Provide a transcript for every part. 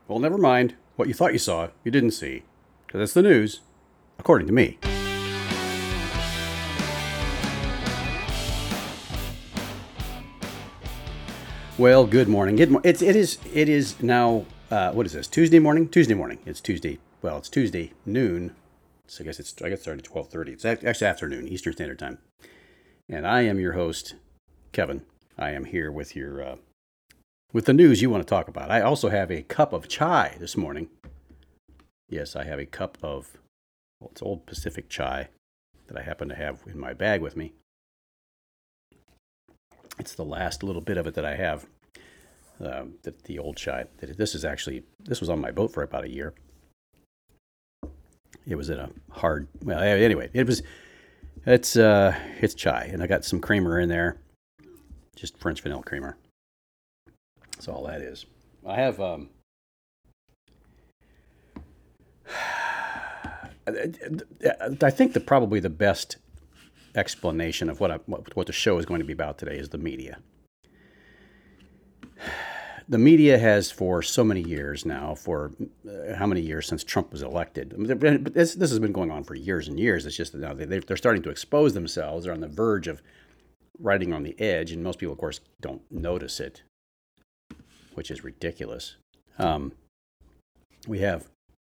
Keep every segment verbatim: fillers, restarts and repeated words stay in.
Well, never mind what you thought you saw, you didn't see. Because it's the news, according to me. Well, good morning. Good mo- it's, it is it is now, uh, what is this, Tuesday morning? Tuesday morning. It's Tuesday. Well, it's Tuesday noon. So I guess it's, I guess it started at twelve thirty. It's actually afternoon, Eastern Standard Time. And I am your host, Kevin. I am here with your, uh, with the news you want to talk about. I also have a cup of chai this morning. Yes, I have a cup of, well, it's old Pacific chai that I happen to have in my bag with me. It's the last little bit of it that I have, uh, the, the old chai. This is actually, this was on my boat for about a year. It was in a hard, well, anyway, it was, it's, uh, it's chai, and I got some creamer in there, just French vanilla creamer. That's all that is. I have, um, I think the probably the best explanation of what, I, what what the show is going to be about today is the media. The media has for so many years now, for uh, how many years since Trump was elected? I mean, this, this has been going on for years and years. It's just that now they, they're starting to expose themselves. They're on the verge of riding on the edge, and most people, of course, don't notice it, which is ridiculous. Um, we have,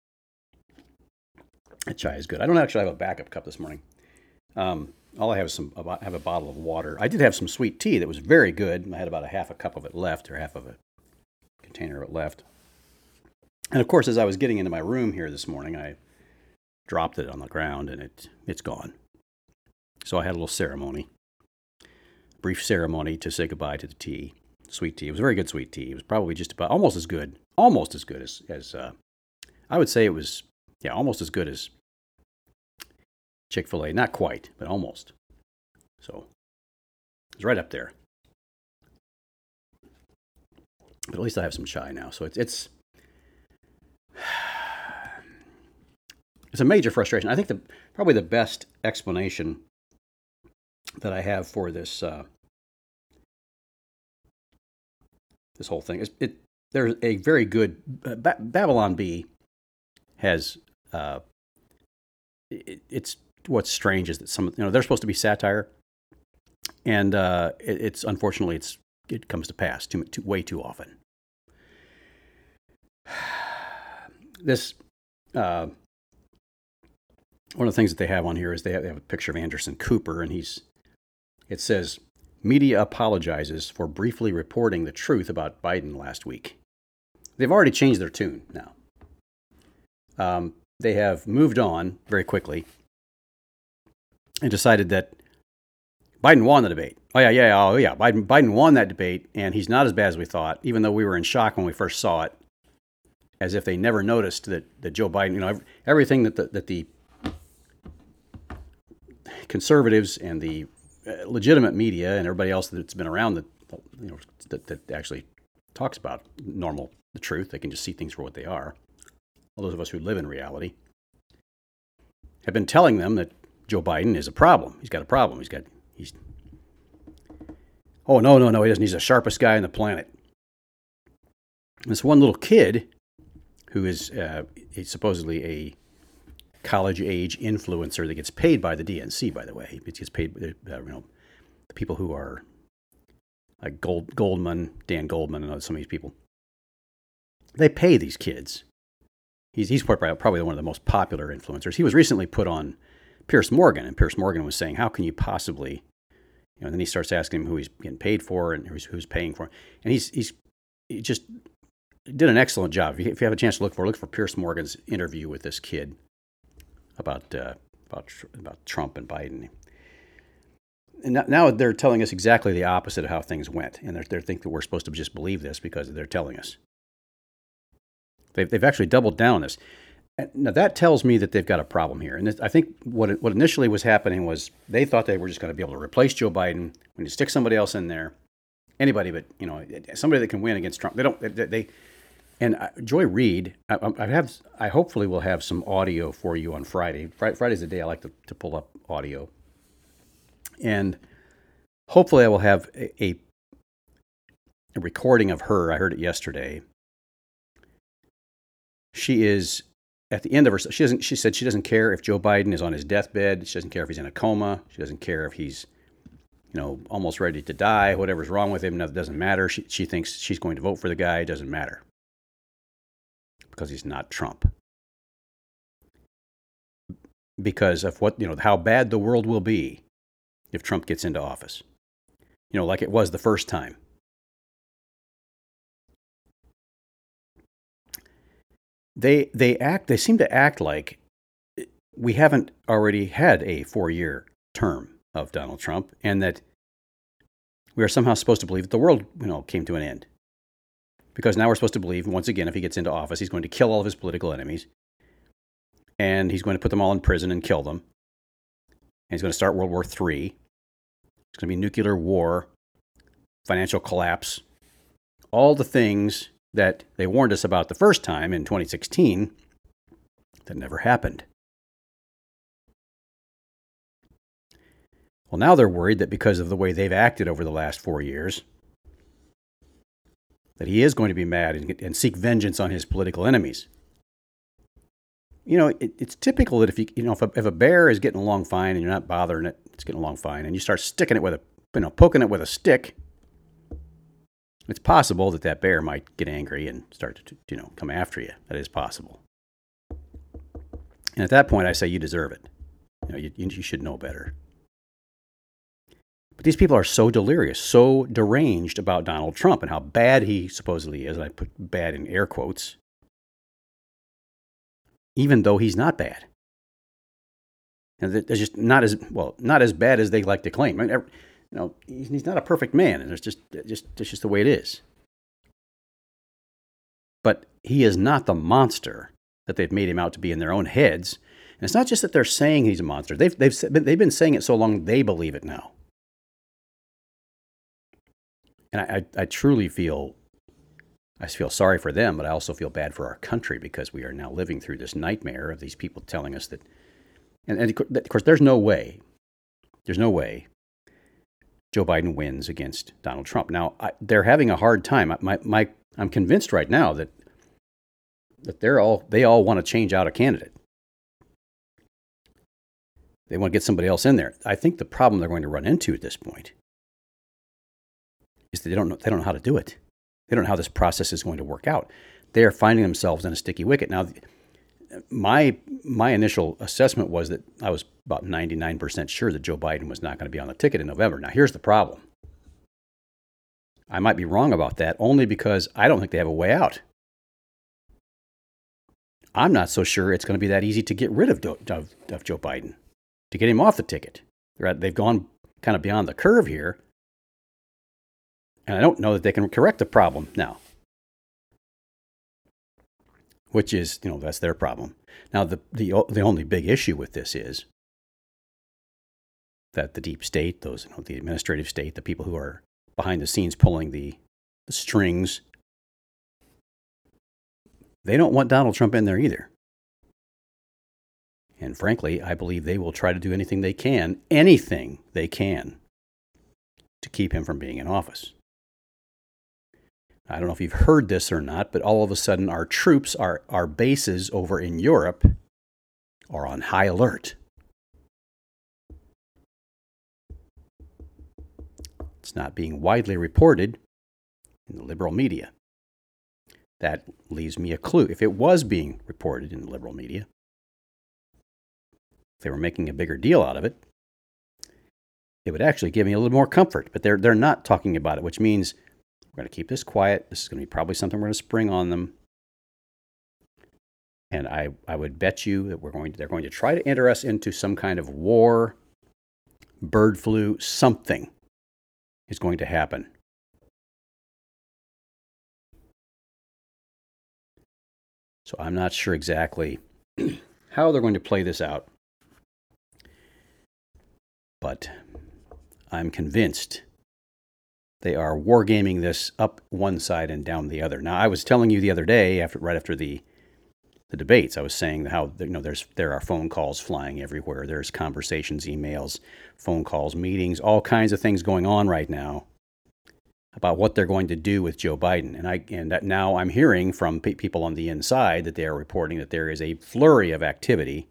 that chai is good. I don't actually have a backup cup this morning. Um, all I have is some, I have a bottle of water. I did have some sweet tea that was very good. I had about a half a cup of it left, or half of a container of it left. And of course, as I was getting into my room here this morning, I dropped it on the ground and it it's gone. So I had a little ceremony, brief ceremony to say goodbye to the tea, sweet tea. It was very good sweet tea. It was probably just about almost as good, almost as good as as uh, I would say it was. Yeah, almost as good as Chick-fil-A. Not quite, but almost. So it's right up there. But at least I have some chai now. So it's it's it's a major frustration. I think the probably the best explanation that I have for this uh, this whole thing is it. There's a very good uh, ba- Babylon Bee has. Uh, it, it's what's strange is that some you know they're supposed to be satire, and uh, it, it's unfortunately it's it comes to pass too, too way too often. This uh, one of the things that they have on here is they have, they have a picture of Anderson Cooper, and he's it says media apologizes for briefly reporting the truth about Biden last week. They've already changed their tune now. Um, they have moved on very quickly and decided that Biden won the debate. Oh, yeah, yeah, oh, yeah. Biden, Biden won that debate, and he's not as bad as we thought, even though we were in shock when we first saw it, as if they never noticed that, that Joe Biden, you know, everything that the, that the conservatives and the legitimate media and everybody else that's been around that, you know, that, that actually talks about normal, the truth, they can just see things for what they are. All those of us who live in reality have been telling them that Joe Biden is a problem. He's got a problem. He's got, he's, oh, no, no, no, he doesn't. He's the sharpest guy on the planet. And this one little kid who is uh, supposedly a college-age influencer that gets paid by the D N C, by the way. He gets paid, uh, you know, the people who are like Gold, Goldman, Dan Goldman, and some of these people. They pay these kids. He's he's probably one of the most popular influencers. He was recently put on Piers Morgan, and Piers Morgan was saying, how can you possibly, you know, and then he starts asking him who he's getting paid for and who's, who's paying for him. And he's he's he just did an excellent job. If you have a chance to look for, look for Piers Morgan's interview with this kid about uh, about about Trump and Biden. And now they're telling us exactly the opposite of how things went, and they they think that we're supposed to just believe this because they're telling us. They've, they've actually doubled down on this. Now, that tells me that they've got a problem here. And I think what what initially was happening was they thought they were just going to be able to replace Joe Biden. When you stick somebody else in there, anybody but, you know, somebody that can win against Trump. They don't, they, they and Joy Reid, I, I have, I hopefully will have some audio for you on Friday. Friday's the day I like to, to pull up audio. And hopefully I will have a, a, a recording of her. I heard it yesterday She is at the end of her. She doesn't. She said she doesn't care if Joe Biden is on his deathbed. She doesn't care if he's in a coma. She doesn't care if he's, you know, almost ready to die. Whatever's wrong with him, it doesn't matter. She she thinks she's going to vote for the guy. It doesn't matter because he's not Trump. Because of what, you know, how bad the world will be if Trump gets into office. You know, like it was the first time. They they act they seem to act like we haven't already had a four-year term of Donald Trump, and that we are somehow supposed to believe that the world, you know, came to an end. Because now we're supposed to believe, once again, if he gets into office, he's going to kill all of his political enemies, and he's going to put them all in prison and kill them. And he's going to start World War Three. It's going to be nuclear war, financial collapse, all the things that they warned us about the first time in twenty sixteen that never happened. Well, now they're worried that because of the way they've acted over the last four years, that he is going to be mad and, and seek vengeance on his political enemies. You know, it, it's typical that if you, you know, if a, if a bear is getting along fine and you're not bothering it, it's getting along fine, and you start sticking it with a, you know, poking it with a stick, it's possible that that bear might get angry and start to, you know, come after you. That is possible. And at that point, I say you deserve it. You know, you, you should know better. But these people are so delirious, so deranged about Donald Trump and how bad he supposedly is. And I put bad in air quotes. Even though he's not bad. And they're just not as, well, not as bad as they like to claim. I mean, you know, he's not a perfect man, and it's just, just, it's just the way it is. But he is not the monster that they've made him out to be in their own heads. And it's not just that they're saying he's a monster. They've, they've, they've been saying it so long they believe it now. And I, I, I truly feel, I feel sorry for them, but I also feel bad for our country because we are now living through this nightmare of these people telling us that, and, and of course, there's no way, there's no way Joe Biden wins against Donald Trump. Now, I, they're having a hard time. My, my, I'm convinced right now that that they're all they all want to change out a candidate. They want to get somebody else in there. I think the problem they're going to run into at this point is that they don't know they don't know how to do it. They don't know how this process is going to work out. They are finding themselves in a sticky wicket. Now, my my initial assessment was that I was about ninety-nine percent sure that Joe Biden was not going to be on the ticket in November. Now, here's the problem. I might be wrong about that only because I don't think they have a way out. I'm not so sure it's going to be that easy to get rid of, of, of Joe Biden, to get him off the ticket. At, they've gone kind of beyond the curve here. And I don't know that they can correct the problem now. Which is, you know, that's their problem. Now, the, the, the only big issue with this is that the deep state, those, you know, the administrative state, the people who are behind the scenes pulling the, the strings, they don't want Donald Trump in there either. And frankly, I believe they will try to do anything they can, anything they can, to keep him from being in office. I don't know if you've heard this or not, but all of a sudden our troops, our, our bases over in Europe are on high alert. It's not being widely reported in the liberal media. That leaves me a clue. If it was being reported in the liberal media, if they were making a bigger deal out of it, it would actually give me a little more comfort. But they're they're not talking about it, which means we're going to keep this quiet. This is going to be probably something we're going to spring on them. And I, I would bet you that we're going to, they're going to try to enter us into some kind of war, bird flu, something is going to happen. So I'm not sure exactly how they're going to play this out. But I'm convinced they are wargaming this up one side and down the other. Now, I was telling you the other day, after right after the the debates, I was saying how, you know, there's there are phone calls flying everywhere. There's conversations, emails, phone calls, meetings, all kinds of things going on right now about what they're going to do with Joe Biden. And I and that now I'm hearing from pe- people on the inside that they are reporting that there is a flurry of activity.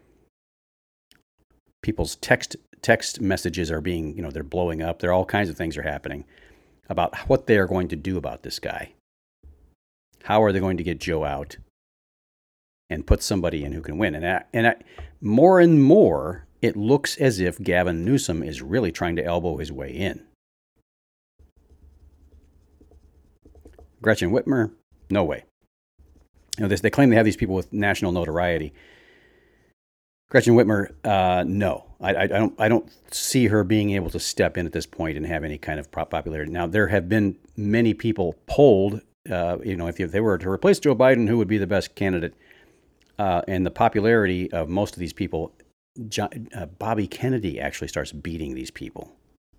People's text text messages are being, you know, they're blowing up. There are all kinds of things are happening about what they are going to do about this guy. How are they going to get Joe out and put somebody in who can win? And I, and I, more and more, it looks as if Gavin Newsom is really trying to elbow his way in. Gretchen Whitmer, no way. You know, this, they claim they have these people with national notoriety. Gretchen Whitmer, uh, no, I, I, I don't. I don't see her being able to step in at this point and have any kind of popularity. Now, there have been many people polled. Uh, you know, if, if they were to replace Joe Biden, who would be the best candidate? Uh, and the popularity of most of these people, John, uh, Bobby Kennedy actually starts beating these people.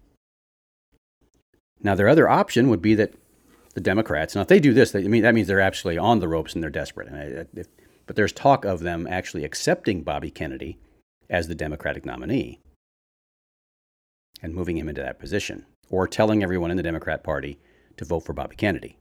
Now, their other option would be that the Democrats, now if they do this, they, I mean, that means they're actually on the ropes and they're desperate. And I, if, but there's talk of them actually accepting Bobby Kennedy as the Democratic nominee and moving him into that position, or telling everyone in the Democrat Party to vote for Bobby Kennedy.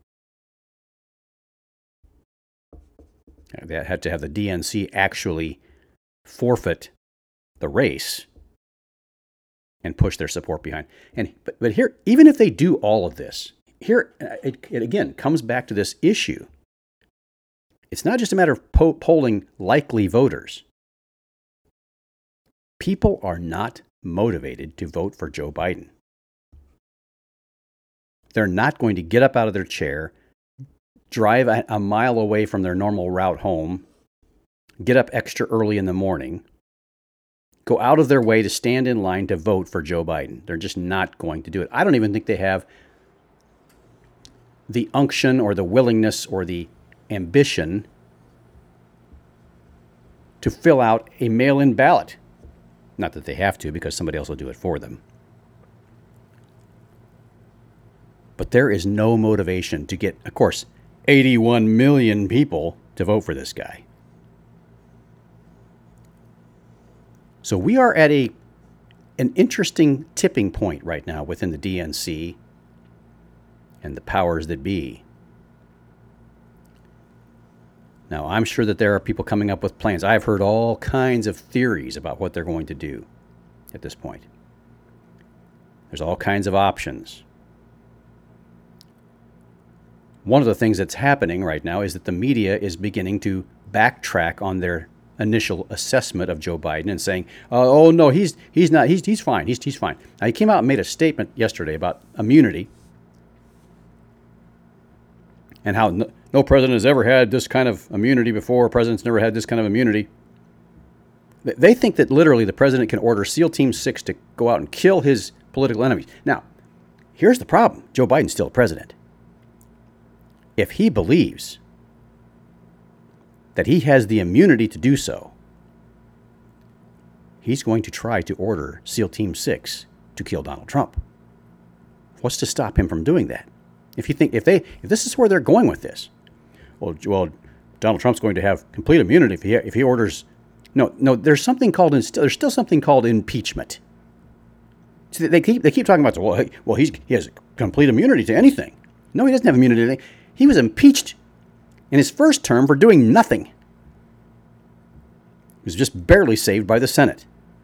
They had to have the D N C actually forfeit the race and push their support behind. And but, but here, even if they do all of this, here it, it again comes back to this issue. It's not just a matter of po- polling likely voters. People are not motivated to vote for Joe Biden. They're not going to get up out of their chair, drive a, a mile away from their normal route home, get up extra early in the morning, go out of their way to stand in line to vote for Joe Biden. They're just not going to do it. I don't even think they have the unction or the willingness or the ambition to fill out a mail-in ballot. Not that they have to, because somebody else will do it for them. But there is no motivation to get, of course, eighty-one million people to vote for this guy. So we are at a an interesting tipping point right now within the D N C and the powers that be. Now, I'm sure that there are people coming up with plans. I've heard all kinds of theories about what they're going to do at this point. There's all kinds of options. One of the things that's happening right now is that the media is beginning to backtrack on their initial assessment of Joe Biden and saying, "Oh, oh no, he's he's not. He's he's fine. He's he's fine." Now, he came out and made a statement yesterday about immunity and how no, no president has ever had this kind of immunity before. Presidents never had this kind of immunity. They think that literally the president can order SEAL Team six to go out and kill his political enemies. Now, here's the problem: Joe Biden's still president. If he believes that he has the immunity to do so, he's going to try to order SEAL Team six to kill Donald Trump. What's to stop him from doing that? If you think if they if this is where they're going with this, well, well, Donald Trump's going to have complete immunity if he if he orders. No, no, there's something called there's still something called impeachment. So they keep they keep talking about well, well he's he has complete immunity to anything. No, he doesn't have immunity to anything. He was impeached in his first term for doing nothing. He was just barely saved by the Senate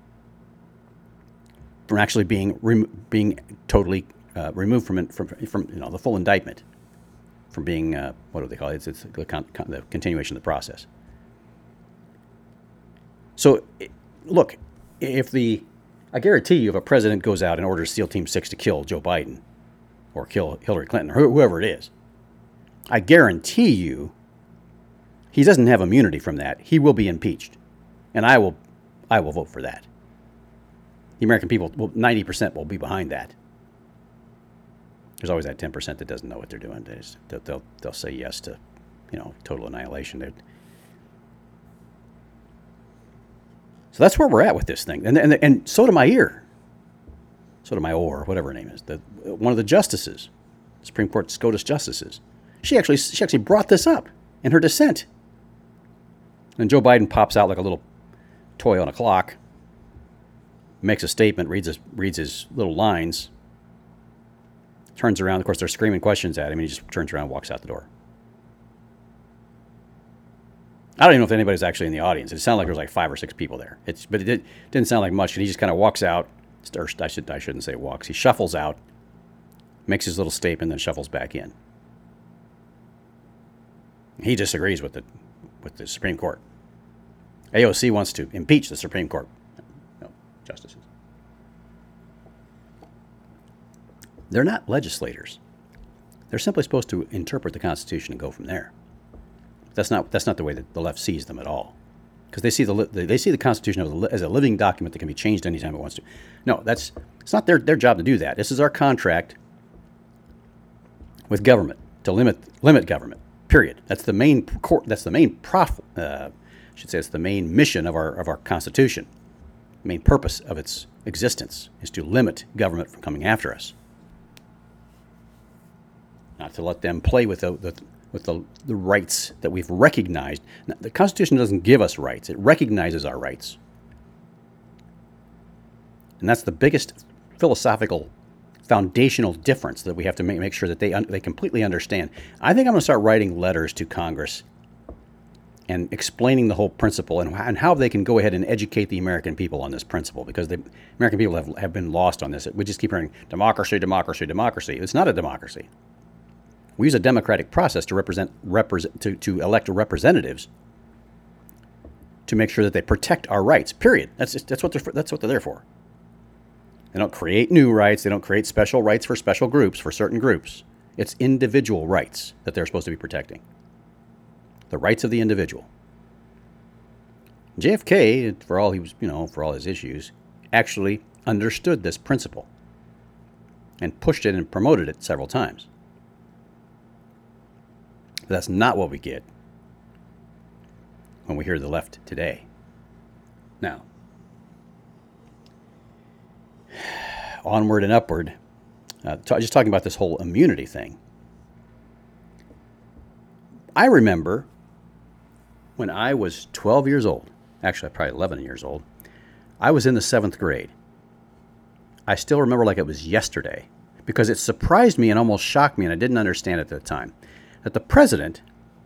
from actually being rem- being totally uh, removed from, from from you know the full indictment, from being uh, what do they call it? It's, it's the, con- con- the continuation of the process. So, look, if the I guarantee you, if a president goes out and orders SEAL Team six to kill Joe Biden or kill Hillary Clinton or whoever it is, I guarantee you he doesn't have immunity from that. He will be impeached. And I will I will vote for that. The American people, well, ninety percent will be behind that. There's always that ten percent that doesn't know what they're doing. They just, they'll, they'll, they'll say yes to, you know, total annihilation. They're, so that's where we're at with this thing. And, and, and Sotomayor, Sotomayor, whatever her name is, the, one of the justices, Supreme Court SCOTUS justices, She actually she actually brought this up in her dissent. And Joe Biden pops out like a little toy on a clock, makes a statement, reads his, reads his little lines, turns around. Of course, they're screaming questions at him, and he just turns around and walks out the door. I don't even know if anybody's actually in the audience. It sounded like there was like five or six people there. It's, but it did, didn't sound like much. And he just kind of walks out. Or I, should, I shouldn't say walks. He shuffles out, makes his little statement, then shuffles back in. He disagrees with the, with the Supreme Court. A O C wants to impeach the Supreme Court. No, justices. They're not legislators. They're simply supposed to interpret the Constitution and go from there. That's not that's not the way that the left sees them at all, because they see the they see the Constitution as a, as a living document that can be changed anytime it wants to. No, that's it's not their their job to do that. This is our contract with government to limit limit government. Period. That's the main that's the main prof, uh, I should say it's the main mission of our of our Constitution. The main purpose of its existence is to limit government from coming after us, not to let them play with the, the with the, the rights that we've recognized. Now, the Constitution doesn't give us rights. It recognizes our rights. And that's the biggest philosophical, foundational difference that we have to make, make sure that they un, they completely understand. I think I'm going to start writing letters to Congress and explaining the whole principle and, and how they can go ahead and educate the American people on this principle, because the American people have, have been lost on this. We just keep hearing democracy, democracy, democracy. It's not a democracy. We use a democratic process to represent, represent to, to elect representatives to make sure that they protect our rights. Period. That's just, that's what they're that's what they're there for. They don't create new rights. They don't create special rights for special groups, for certain groups. It's individual rights that they're supposed to be protecting. The rights of the individual. J F K, for all he was, you know, for all his issues, actually understood this principle and pushed it and promoted it several times. But that's not what we get when we hear the left today. Now, onward and upward, uh, t- just talking about this whole immunity thing. I remember when I was twelve years old, actually probably eleven years old, I was in the seventh grade. I still remember like it was yesterday, because it surprised me and almost shocked me, and I didn't understand it at the time, that the president,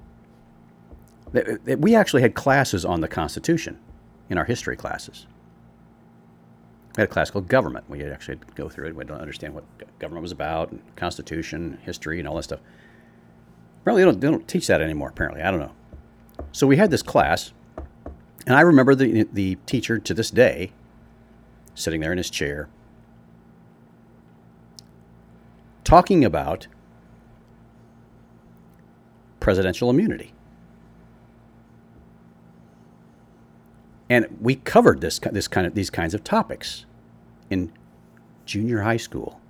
that, that we actually had classes on the Constitution in our history classes. We had a class called government. We actually had to go through it. We had to understand what government was about, and Constitution, history, and all that stuff. Apparently, they don't, they don't teach that anymore, apparently. I don't know. So we had this class, and I remember the the teacher to this day sitting there in his chair talking about presidential immunity. And we covered this this kind of these kinds of topics in junior high school.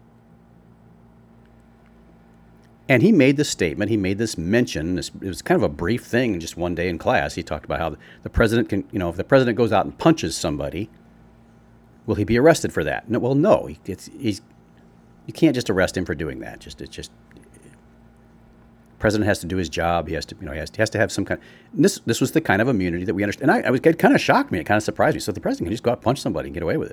And he made this statement, he made this mention, this, it was kind of a brief thing, just one day in class. He talked about how the president can, you know, if the president goes out and punches somebody, will he be arrested for that? No, well, no, he, it's, he's, you can't just arrest him for doing that. Just, it's just, the president has to do his job. He has to, you know, he has, he has to have some kind of, this, this was the kind of immunity that we understand. And I, I was, it kind of shocked me. It kind of surprised me. So the president can just go out and punch somebody and get away with it.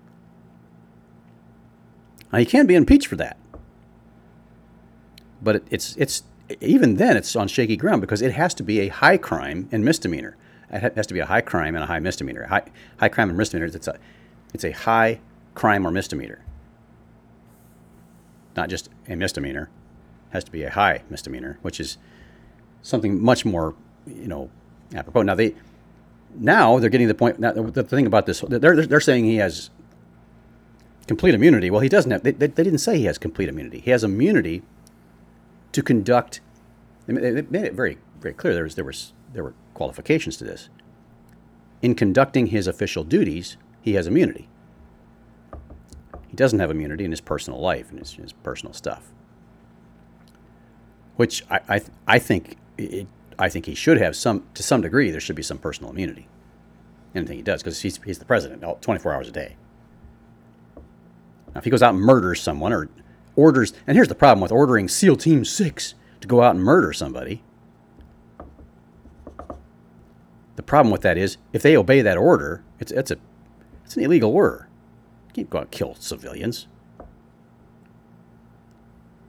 Now, he can't be impeached for that. But it, it's it's even then it's on shaky ground, because it has to be a high crime and misdemeanor. It has to be a high crime and a high misdemeanor. High high crime and misdemeanor. It's a it's a high crime or misdemeanor, not just a misdemeanor. It has to be a high misdemeanor, which is something much more, you know, apropos. Now they now they're getting to the point. Now the thing about this, they're they're saying he has complete immunity. Well, he doesn't have. They, they, they didn't say he has complete immunity. He has immunity to conduct. They made it very, very clear. There was, there was, there were qualifications to this. In conducting his official duties, he has immunity. He doesn't have immunity in his personal life and his, his personal stuff, which I, I, I think, it, I think he should have some, to some degree. There should be some personal immunity. Anything he does, because he's, he's the president, twenty-four hours a day. Now, if he goes out and murders someone or orders, and here's the problem with ordering SEAL Team six to go out and murder somebody. The problem with that is, if they obey that order, it's it's a it's an illegal order. You can't go out and kill civilians.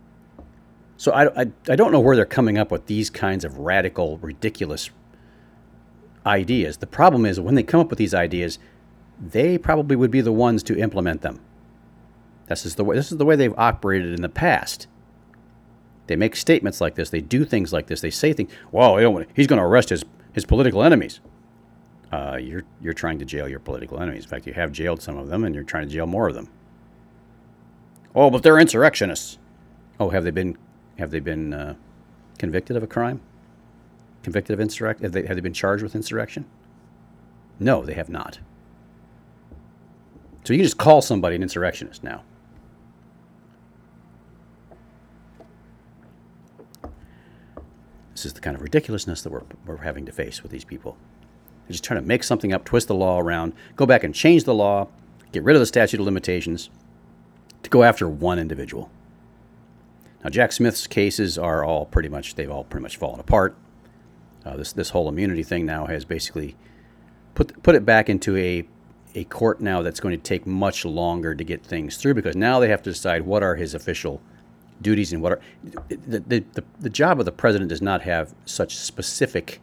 So I, I, I don't know where they're coming up with these kinds of radical, ridiculous ideas. The problem is when they come up with these ideas, they probably would be the ones to implement them. This is the way, this is the way they've operated in the past. They make statements like this. They do things like this. They say things. Well, he's going to arrest his, his political enemies. Uh, you're you're trying to jail your political enemies. In fact, you have jailed some of them, and you're trying to jail more of them. Oh, but they're insurrectionists. Oh, have they been have they been uh, convicted of a crime? Convicted of insurrection? Have they have they been charged with insurrection? No, they have not. So you can just call somebody an insurrectionist now. This is the kind of ridiculousness that we're we're having to face with these people. They're just trying to make something up, twist the law around, go back and change the law, get rid of the statute of limitations to go after one individual. Now, Jack Smith's cases are all pretty much, they've all pretty much fallen apart. Uh, this this whole immunity thing now has basically put put it back into a a court now that's going to take much longer to get things through, because now they have to decide what are his official duties and what are the the, the, the job of the president does not have such specific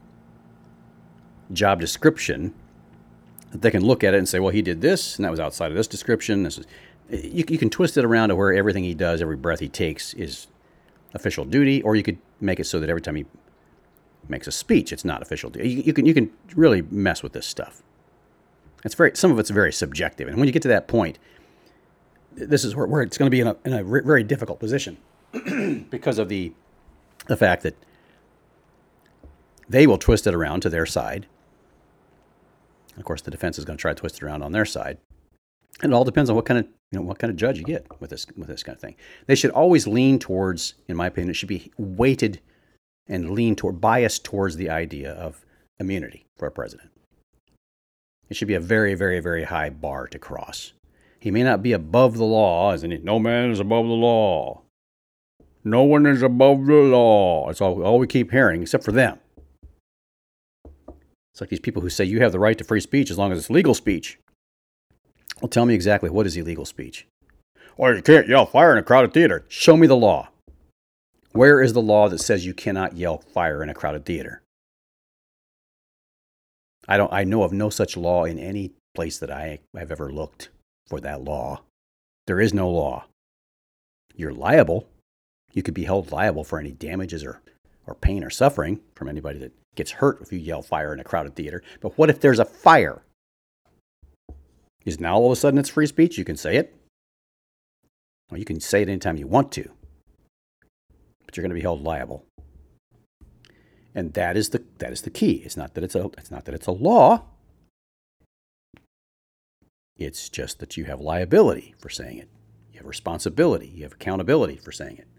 job description that they can look at it and say, well, he did this, and that was outside of this description. This is, you, you can twist it around to where everything he does, every breath he takes is official duty, or you could make it so that every time he makes a speech, it's not official duty. You, you can you can really mess with this stuff. It's very some of it's very subjective, and when you get to that point, this is where, where it's going to be in a in a very difficult position because of the the fact that they will twist it around to their side. Of course, the defense is going to try to twist it around on their side, and it all depends on what kind of you know what kind of judge you get with this with this kind of thing. They should always lean towards, in my opinion, it should be weighted and lean toward biased towards the idea of immunity for a president. It should be a very, very, very high bar to cross. He may not be above the law, as in no man is above the law. No one is above the law. That's all, all we keep hearing, except for them. It's like these people who say you have the right to free speech as long as it's legal speech. Well, tell me exactly, what is illegal speech? Well, you can't yell fire in a crowded theater. Show me the law. Where is the law that says you cannot yell fire in a crowded theater? I don't. I know of no such law in any place that I have ever looked for that law. There is no law. You're liable. You could be held liable for any damages or, or pain or suffering from anybody that gets hurt if you yell fire in a crowded theater. But what if there's a fire? Is now all of a sudden it's free speech? You can say it. Well, you can say it anytime you want to. But you're going to be held liable. And that is the that is the key. It's not that it's a it's not that it's a law. It's just that you have liability for saying it. You have responsibility. You have accountability for saying it.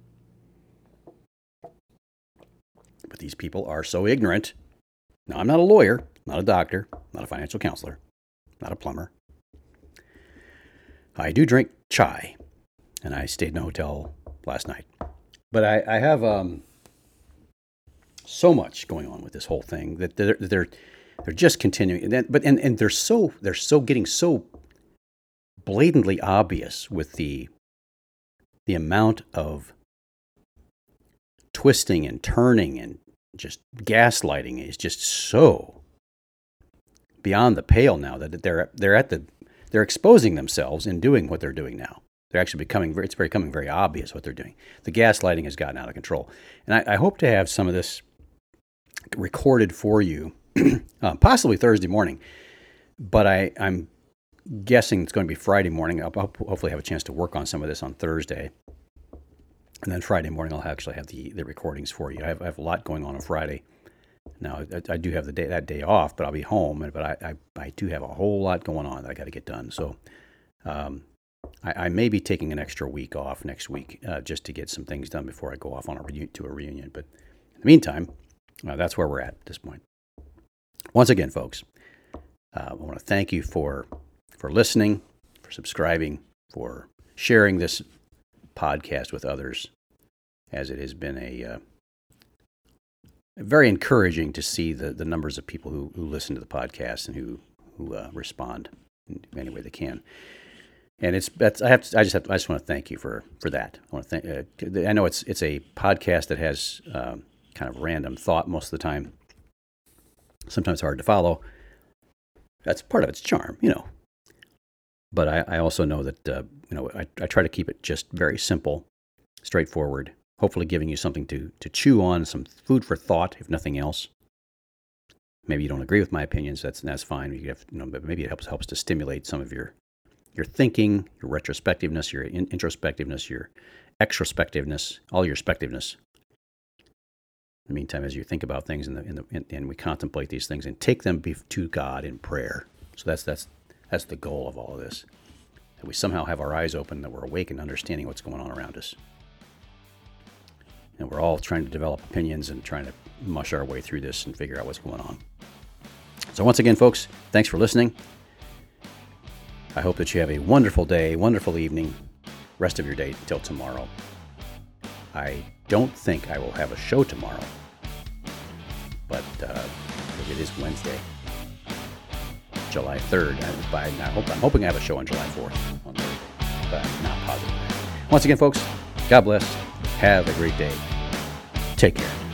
But these people are so ignorant. Now, I'm not a lawyer, not a doctor, not a financial counselor, not a plumber. I do drink chai, and I stayed in a hotel last night. But I, I have um, so much going on with this whole thing that they're they're, they're just continuing. And then, but and, and they're so they're so getting so blatantly obvious with the the amount of twisting and turning and just gaslighting is just so beyond the pale now that they're they're at the they're exposing themselves in doing what they're doing now. They're actually becoming very, it's becoming very obvious what they're doing. The gaslighting has gotten out of control, and I, I hope to have some of this recorded for you, uh, possibly Thursday morning. But I, I'm guessing it's going to be Friday morning. I'll hopefully have a chance to work on some of this on Thursday. And then Friday morning, I'll actually have the, the recordings for you. I have, I have a lot going on on Friday. Now, I, I do have the day, that day off, but I'll be home. But I, I, I do have a whole lot going on that I got to get done. So um, I, I may be taking an extra week off next week uh, just to get some things done before I go off on a reunion, to a reunion. But in the meantime, uh, that's where we're at at this point. Once again, folks, uh, I want to thank you for for listening, for subscribing, for sharing this podcast with others, as it has been a uh, very encouraging to see the, the numbers of people who, who listen to the podcast and who, who uh, respond in any way they can. And it's that's I have to, I just have to, I just want to thank you for for that. I want to thank. Uh, I know it's it's a podcast that has um, kind of random thought most of the time. Sometimes hard to follow. That's part of its charm, you know. But I, I also know that uh, you know I, I try to keep it just very simple, straightforward. Hopefully, giving you something to to chew on, some food for thought, if nothing else. Maybe you don't agree with my opinions. That's that's fine. You have, you know, but maybe it helps helps to stimulate some of your your thinking, your retrospectiveness, your in, introspectiveness, your extrospectiveness, all your spectiveness. In the meantime, as you think about things in the, in the in, and we contemplate these things and take them to God in prayer. So that's that's that's the goal of all of this. That we somehow have our eyes open, that we're awake and understanding what's going on around us. And we're all trying to develop opinions and trying to mush our way through this and figure out what's going on. So once again, folks, thanks for listening. I hope that you have a wonderful day, wonderful evening, rest of your day till tomorrow. I don't think I will have a show tomorrow, but uh, it is Wednesday, July third. I, I hope, I'm hoping I have a show on July fourth, on Thursday, but I'm not positive. Once again, folks, God bless. Have a great day. Take care.